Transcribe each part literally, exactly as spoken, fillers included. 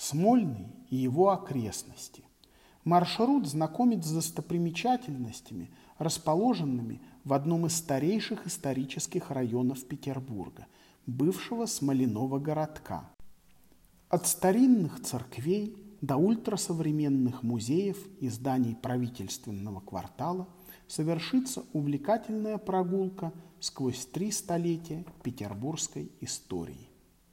Смольный и его окрестности. Маршрут знакомит с достопримечательностями, расположенными в одном из старейших исторических районов Петербурга, бывшего Смоляного городка. От старинных церквей до ультрасовременных музеев и зданий правительственного квартала совершится увлекательная прогулка сквозь три столетия петербургской истории.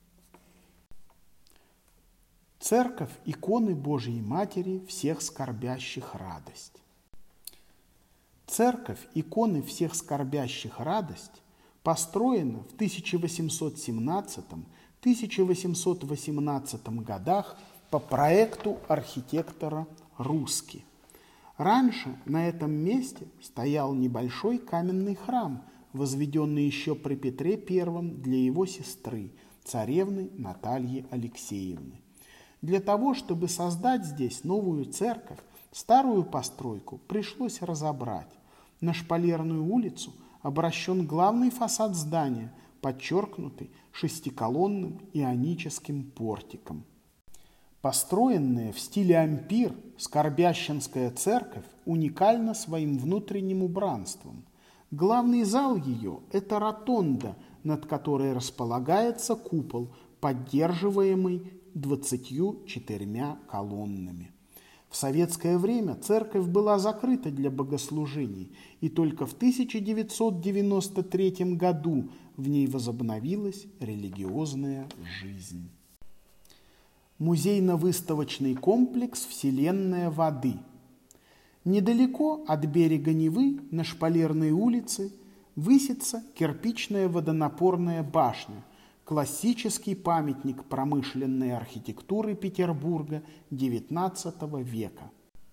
Церковь иконы Божией Матери всех скорбящих радость. Церковь иконы всех скорбящих радость построена в тысяча восемьсот семнадцатом — тысяча восемьсот восемнадцатом годах по проекту архитектора Русски. Раньше на этом месте стоял небольшой каменный храм, возведенный еще при Петре Первом для его сестры, царевны Натальи Алексеевны. Для того, чтобы создать здесь новую церковь, старую постройку пришлось разобрать. На Шпалерную улицу обращен главный фасад здания, подчеркнутый шестиколонным ионическим портиком. Построенная в стиле ампир, Скорбященская церковь уникальна своим внутренним убранством. Главный зал ее – это ротонда, над которой располагается купол, поддерживаемый двадцатью четырьмя колоннами. В советское время церковь была закрыта для богослужений, и только в тысяча девятьсот девяносто третьем году в ней возобновилась религиозная жизнь. Музейно-выставочный комплекс «Вселенная воды». Недалеко от берега Невы на Шпалерной улице высится кирпичная водонапорная башня, классический памятник промышленной архитектуры Петербурга девятнадцатого века.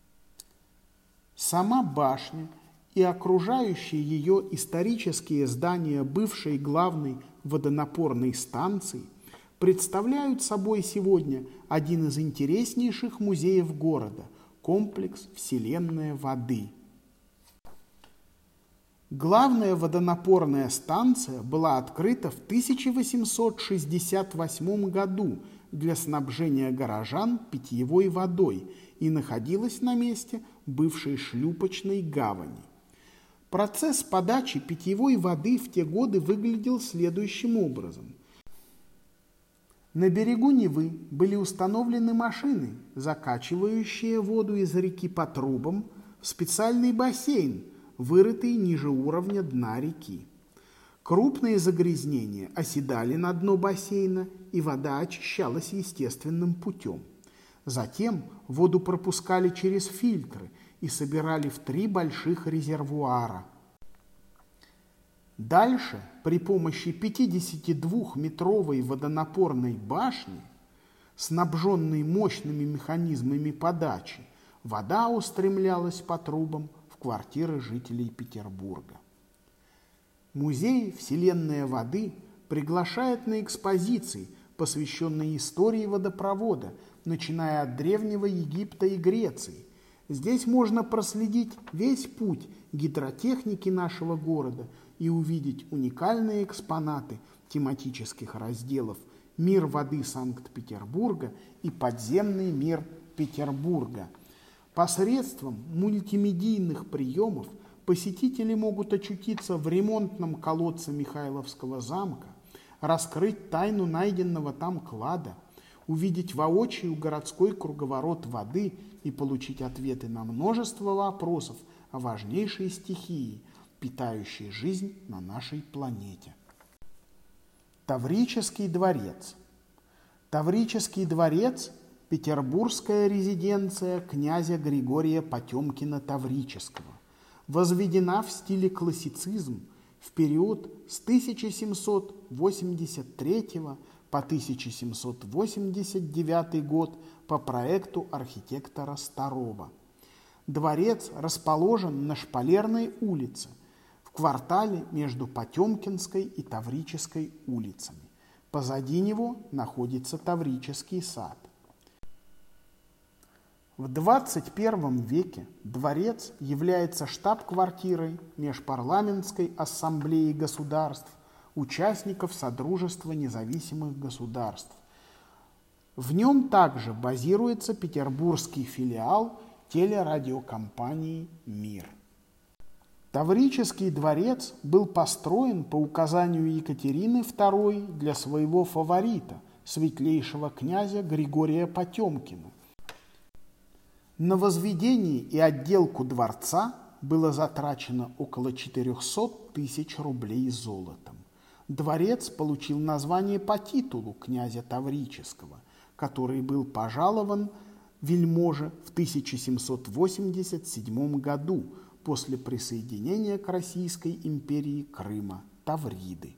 Сама башня и окружающие ее исторические здания бывшей главной водонапорной станции представляют собой сегодня один из интереснейших музеев города – комплекс «Вселенная воды». Главная водонапорная станция была открыта в тысяча восемьсот шестьдесят восьмом году для снабжения горожан питьевой водой и находилась на месте бывшей шлюпочной гавани. Процесс подачи питьевой воды в те годы выглядел следующим образом. На берегу Невы были установлены машины, закачивающие воду из реки по трубам в специальный бассейн, вырытый ниже уровня дна реки. Крупные загрязнения оседали на дно бассейна, и вода очищалась естественным путем. Затем воду пропускали через фильтры и собирали в три больших резервуара. Дальше при помощи пятидесятидвухметровой водонапорной башни, снабженной мощными механизмами подачи, вода устремлялась по трубам в квартиры жителей Петербурга. Музей «Вселенная воды» приглашает на экспозиции, посвященные истории водопровода, начиная от Древнего Египта и Греции. Здесь можно проследить весь путь гидротехники нашего города и увидеть уникальные экспонаты тематических разделов «Мир воды Санкт-Петербурга» и «Подземный мир Петербурга». Посредством мультимедийных приемов посетители могут очутиться в ремонтном колодце Михайловского замка, раскрыть тайну найденного там клада, увидеть воочию городской круговорот воды и получить ответы на множество вопросов о важнейшей стихии, питающей жизнь на нашей планете. Таврический дворец. Таврический дворец – петербургская резиденция князя Григория Потемкина-Таврического, возведена в стиле классицизм в период с тысяча семьсот восемьдесят третьего по тысяча семьсот восемьдесят девятый год по проекту архитектора Старова. Дворец расположен на Шпалерной улице, в квартале между Потемкинской и Таврической улицами. Позади него находится Таврический сад. В двадцать первом веке дворец является штаб-квартирой Межпарламентской ассамблеи государств, участников Содружества независимых государств. В нем также базируется петербургский филиал телерадиокомпании «Мир». Таврический дворец был построен по указанию Екатерины второй для своего фаворита, светлейшего князя Григория Потемкина. На возведение и отделку дворца было затрачено около четырехсот тысяч рублей золотом. Дворец получил название по титулу князя Таврического, который был пожалован вельможе в тысяча семьсот восемьдесят седьмом году после присоединения к Российской империи Крыма, Тавриды.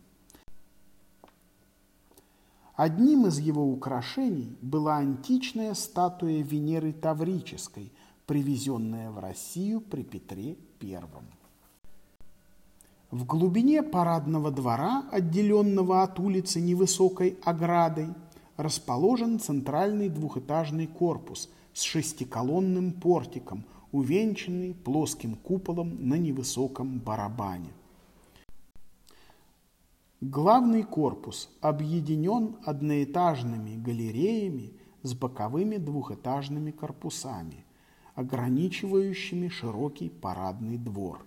Одним из его украшений была античная статуя Венеры Таврической, привезенная в Россию при Петре Первом. В глубине парадного двора, отделенного от улицы невысокой оградой, расположен центральный двухэтажный корпус с шестиколонным портиком, увенчанный плоским куполом на невысоком барабане. Главный корпус объединен одноэтажными галереями с боковыми двухэтажными корпусами, ограничивающими широкий парадный двор.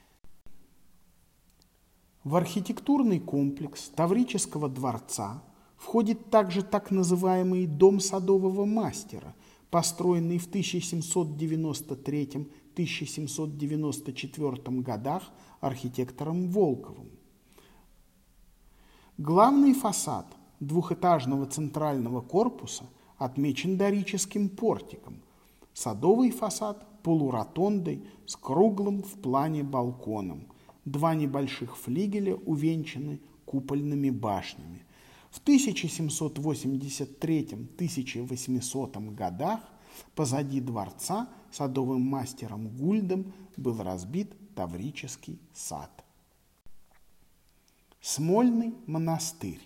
В архитектурный комплекс Таврического дворца входит также так называемый Дом садового мастера, построенный в тысяча семьсот девяносто третьем — тысяча семьсот девяносто четвёртом годах архитектором Волковым. Главный фасад двухэтажного центрального корпуса отмечен дорическим портиком, садовый фасад – полуротондой с круглым в плане балконом, два небольших флигеля увенчаны купольными башнями. В тысяча семьсот восемьдесят третьем — тысяча восьмисотом годах позади дворца садовым мастером Гульдом был разбит Таврический сад. Смольный монастырь.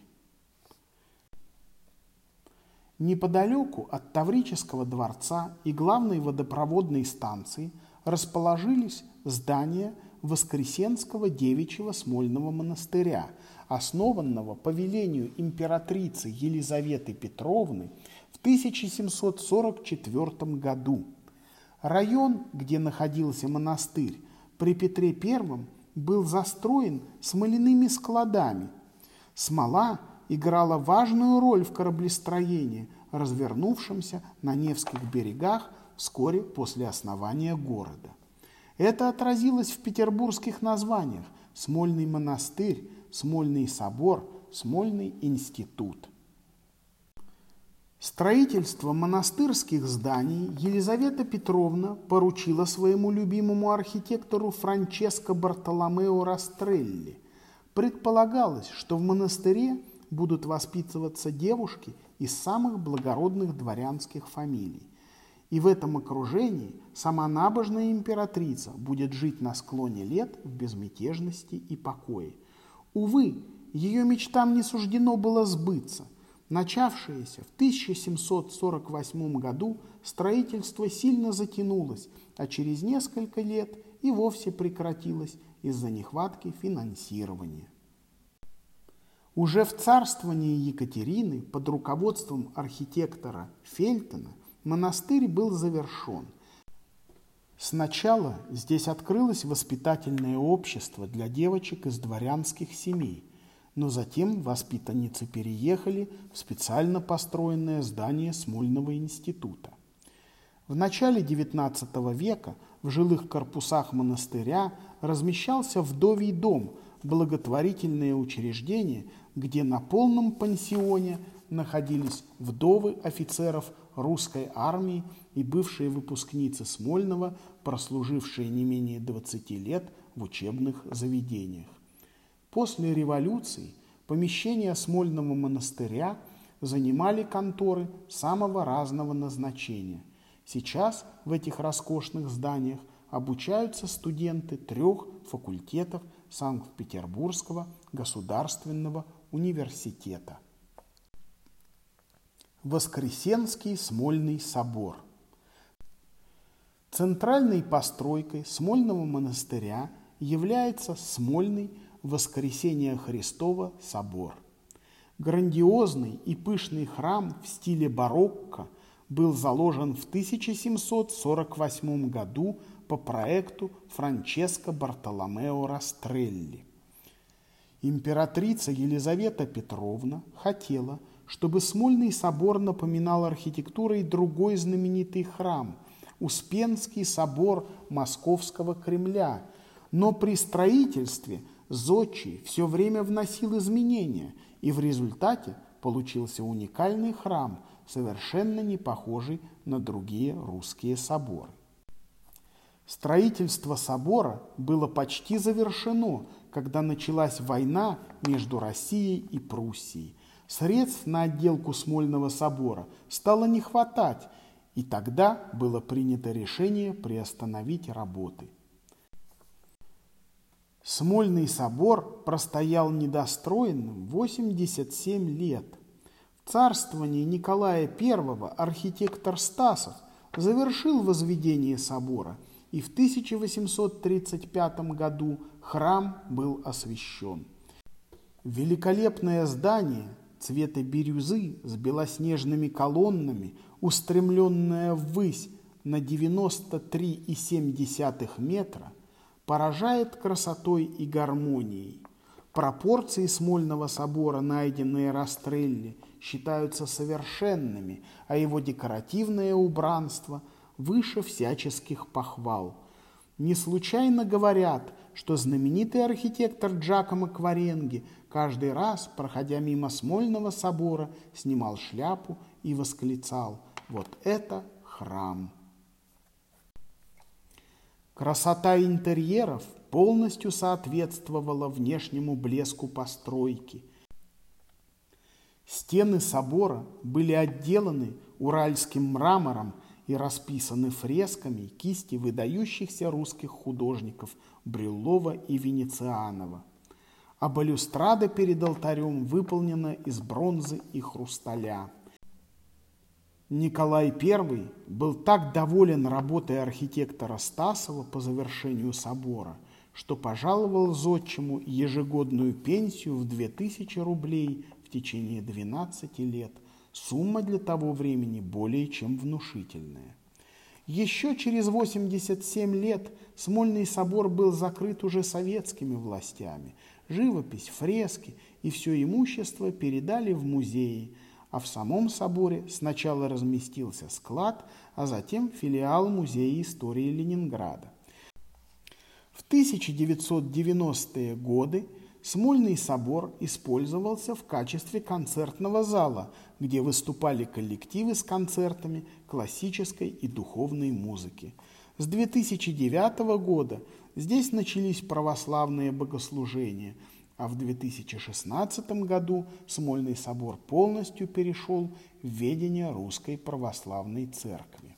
Неподалеку от Таврического дворца и главной водопроводной станции расположились здания Воскресенского девичьего Смольного монастыря, основанного по велению императрицы Елизаветы Петровны в тысяча семьсот сорок четвёртом году. Район, где находился монастырь, при Петре Первом был застроен смоляными складами. Смола играла важную роль в кораблестроении, развернувшемся на Невских берегах вскоре после основания города. Это отразилось в петербургских названиях: Смольный монастырь, Смольный собор, Смольный институт. Строительство монастырских зданий Елизавета Петровна поручила своему любимому архитектору Франческо Бартоломео Растрелли. Предполагалось, что в монастыре будут воспитываться девушки из самых благородных дворянских фамилий. И в этом окружении сама набожная императрица будет жить на склоне лет в безмятежности и покое. Увы, ее мечтам не суждено было сбыться. Начавшееся в тысяча семьсот сорок восьмом году строительство сильно затянулось, а через несколько лет и вовсе прекратилось из-за нехватки финансирования. Уже в царствовании Екатерины под руководством архитектора Фельтона монастырь был завершен. Сначала здесь открылось воспитательное общество для девочек из дворянских семей, но затем воспитанницы переехали в специально построенное здание Смольного института. В начале девятнадцатого века в жилых корпусах монастыря размещался вдовий дом, благотворительное учреждение, где на полном пансионе находились вдовы офицеров русской армии и бывшие выпускницы Смольного, прослужившие не менее двадцати лет в учебных заведениях. После революции помещения Смольного монастыря занимали конторы самого разного назначения. Сейчас в этих роскошных зданиях обучаются студенты трех факультетов Санкт-Петербургского государственного университета. Воскресенский Смольный собор. Центральной постройкой Смольного монастыря является Смольный Воскресения Христова собор. Грандиозный и пышный храм в стиле барокко был заложен в тысяча семьсот сорок восьмом году по проекту Франческо Бартоломео Растрелли. Императрица Елизавета Петровна хотела, чтобы Смольный собор напоминал архитектурой другой знаменитый храм – Успенский собор Московского Кремля, но при строительстве зодчий все время вносил изменения, и в результате получился уникальный храм, совершенно не похожий на другие русские соборы. Строительство собора было почти завершено, когда началась война между Россией и Пруссией. Средств на отделку Смольного собора стало не хватать, и тогда было принято решение приостановить работы. Смольный собор простоял недостроенным восемьдесят семь лет. В царствовании Николая Первого архитектор Стасов завершил возведение собора, и в тысяча восемьсот тридцать пятом году храм был освящен. Великолепное здание цвета бирюзы с белоснежными колоннами, устремленное ввысь на девяносто три и семь десятых метра, поражает красотой и гармонией. Пропорции Смольного собора, найденные Растрелли, считаются совершенными, а его декоративное убранство выше всяческих похвал. Не случайно говорят, что знаменитый архитектор Джакомо Кваренги каждый раз, проходя мимо Смольного собора, снимал шляпу и восклицал: «Вот это храм!». Красота интерьеров полностью соответствовала внешнему блеску постройки. Стены собора были отделаны уральским мрамором и расписаны фресками кисти выдающихся русских художников Брюллова и Венецианова. А балюстрада перед алтарем выполнена из бронзы и хрусталя. Николай Первый был так доволен работой архитектора Стасова по завершению собора, что пожаловал зодчему ежегодную пенсию в две тысячи рублей в течение двенадцати лет. Сумма для того времени более чем внушительная. Еще через восемьдесят семь лет Смольный собор был закрыт уже советскими властями. Живопись, фрески и все имущество передали в музеи, а в самом соборе сначала разместился склад, а затем филиал Музея истории Ленинграда. В тысяча девятьсот девяностые годы Смольный собор использовался в качестве концертного зала, где выступали коллективы с концертами классической и духовной музыки. С две тысячи девятого года здесь начались православные богослужения, а в две тысячи шестнадцатом году Смольный собор полностью перешел в ведение Русской Православной Церкви.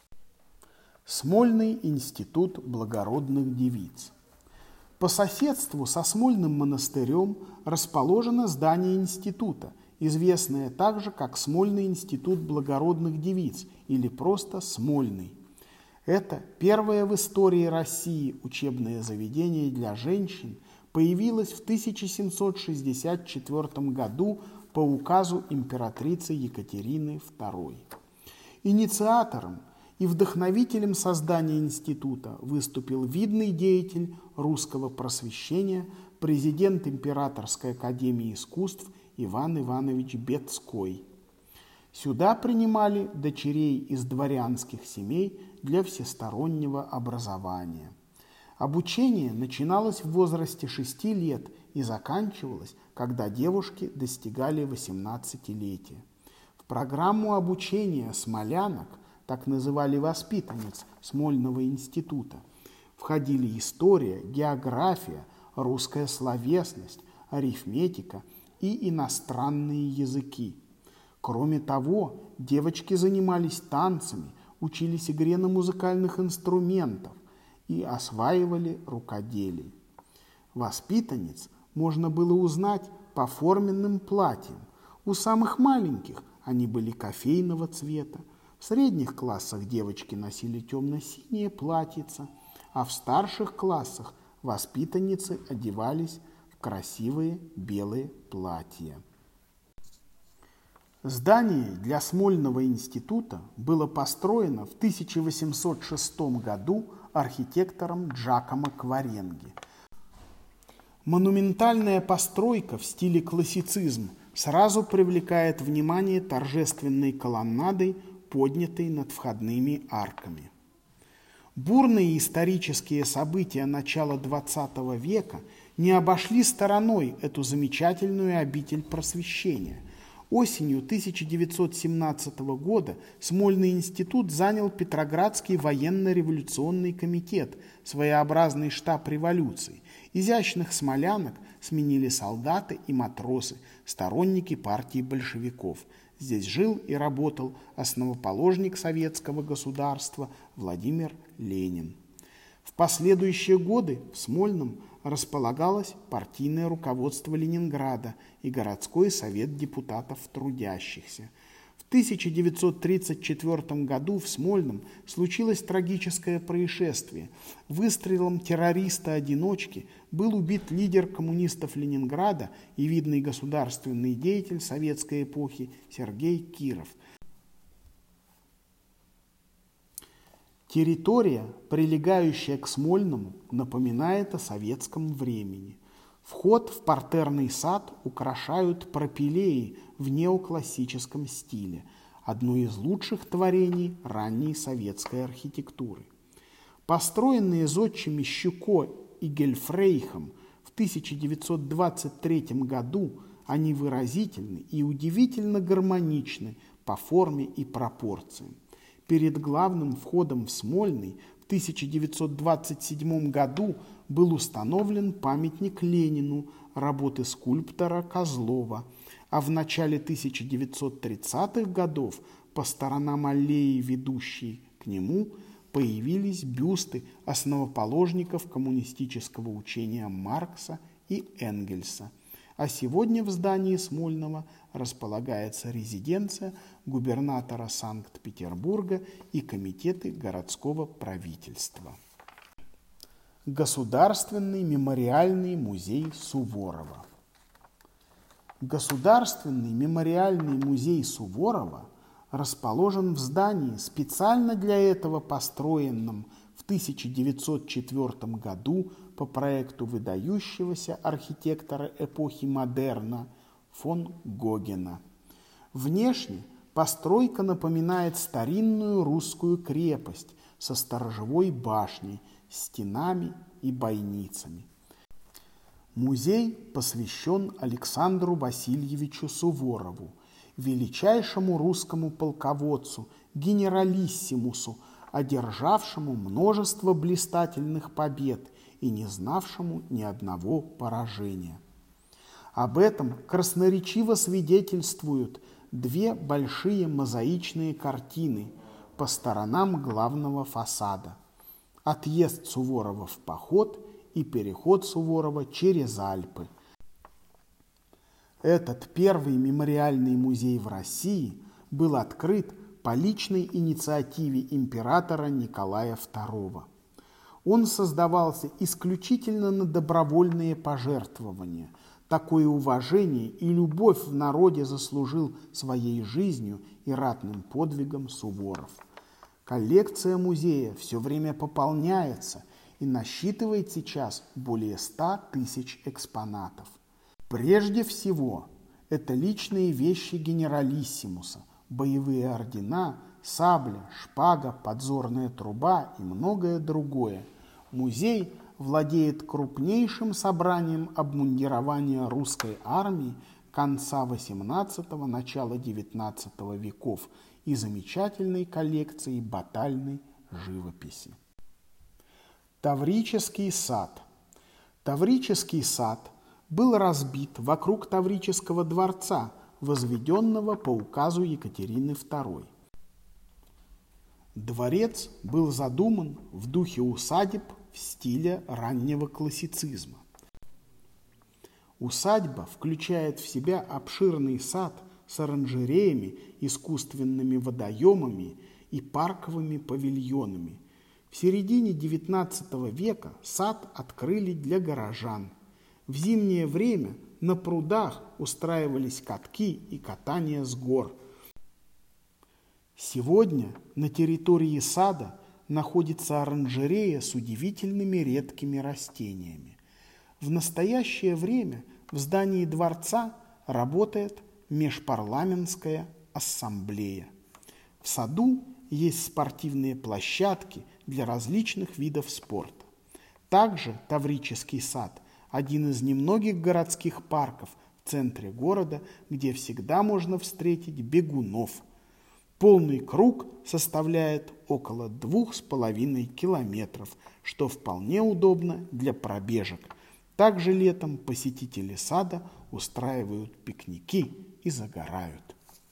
Смольный институт благородных девиц. По соседству со Смольным монастырем расположено здание института, известное также как Смольный институт благородных девиц или просто Смольный. Это первое в истории России учебное заведение для женщин, появилось в тысяча семьсот шестьдесят четвёртом году по указу императрицы Екатерины Второй. Инициатором и вдохновителем создания института выступил видный деятель русского просвещения, президент Императорской академии искусств Иван Иванович Бетской. Сюда принимали дочерей из дворянских семей для всестороннего образования. Обучение начиналось в возрасте шести лет и заканчивалось, когда девушки достигали восемнадцатилетия. В программу обучения смолянок, так называли воспитанниц Смольного института, входили история, география, русская словесность, арифметика и иностранные языки. Кроме того, девочки занимались танцами, учились игре на музыкальных инструментах и осваивали рукоделие. Воспитанниц можно было узнать по форменным платьям. У самых маленьких они были кофейного цвета, в средних классах девочки носили темно-синие платьица, а в старших классах воспитанницы одевались в красивые белые платья. Здание для Смольного института было построено в тысяча восемьсот шестом году архитектором Джакомо Кваренги. Монументальная постройка в стиле классицизм сразу привлекает внимание торжественной колоннадой, поднятой над входными арками. Бурные исторические события начала двадцатого века не обошли стороной эту замечательную обитель просвещения. Осенью тысяча девятьсот семнадцатого года Смольный институт занял Петроградский военно-революционный комитет, своеобразный штаб революции. Изящных смолянок сменили солдаты и матросы, сторонники партии большевиков. Здесь жил и работал основоположник советского государства Владимир Ленин. В последующие годы в Смольном располагалось партийное руководство Ленинграда и городской совет депутатов трудящихся. В тысяча девятьсот тридцать четвёртом году в Смольном случилось трагическое происшествие. Выстрелом террориста-одиночки был убит лидер коммунистов Ленинграда и видный государственный деятель советской эпохи Сергей Киров. Территория, прилегающая к Смольному, напоминает о советском времени. Вход в партерный сад украшают пропилеи в неоклассическом стиле, одно из лучших творений ранней советской архитектуры. Построенные зодчими Щуко и Гельфрейхом в тысяча девятьсот двадцать третьем году, они выразительны и удивительно гармоничны по форме и пропорциям. Перед главным входом в Смольный в тысяча девятьсот двадцать седьмом году был установлен памятник Ленину работы скульптора Козлова, а в начале тысяча девятьсот тридцатых годов по сторонам аллеи, ведущей к нему, появились бюсты основоположников коммунистического учения Маркса и Энгельса. А сегодня в здании Смольного располагается резиденция губернатора Санкт-Петербурга и комитеты городского правительства. Государственный мемориальный музей Суворова. Государственный мемориальный музей Суворова расположен в здании, специально для этого построенном в тысяча девятьсот четвёртом году по проекту выдающегося архитектора эпохи модерна фон Гогена. Внешне постройка напоминает старинную русскую крепость со сторожевой башней, стенами и бойницами. Музей посвящен Александру Васильевичу Суворову, величайшему русскому полководцу, генералиссимусу, одержавшему множество блистательных побед и не знавшему ни одного поражения. Об этом красноречиво свидетельствуют две большие мозаичные картины по сторонам главного фасада: отъезд Суворова в поход и переход Суворова через Альпы. Этот первый мемориальный музей в России был открыт по личной инициативе императора Николая второго. Он создавался исключительно на добровольные пожертвования. Такое уважение и любовь в народе заслужил своей жизнью и ратным подвигом Суворов. Коллекция музея все время пополняется и насчитывает сейчас более ста тысяч экспонатов. Прежде всего, это личные вещи генералиссимуса, боевые ордена, сабля, шпага, подзорная труба и многое другое. Музей владеет крупнейшим собранием обмундирования русской армии конца восемнадцатого – начала девятнадцатого веков и замечательной коллекцией батальной живописи. Таврический сад. Таврический сад был разбит вокруг Таврического дворца, возведенного по указу Екатерины второй. Дворец был задуман в духе усадеб в стиле раннего классицизма. Усадьба включает в себя обширный сад с оранжереями, искусственными водоемами и парковыми павильонами. В середине девятнадцатого века сад открыли для горожан. В зимнее время На прудах устраивались катки и катание с гор. Сегодня на территории сада находится оранжерея с удивительными редкими растениями. В настоящее время в здании дворца работает межпарламентская ассамблея. В саду есть спортивные площадки для различных видов спорта. Также Таврический сад – один из немногих городских парков в центре города, где всегда можно встретить бегунов. Полный круг составляет около двух с половиной километров, что вполне удобно для пробежек. Также летом посетители сада устраивают пикники и загорают.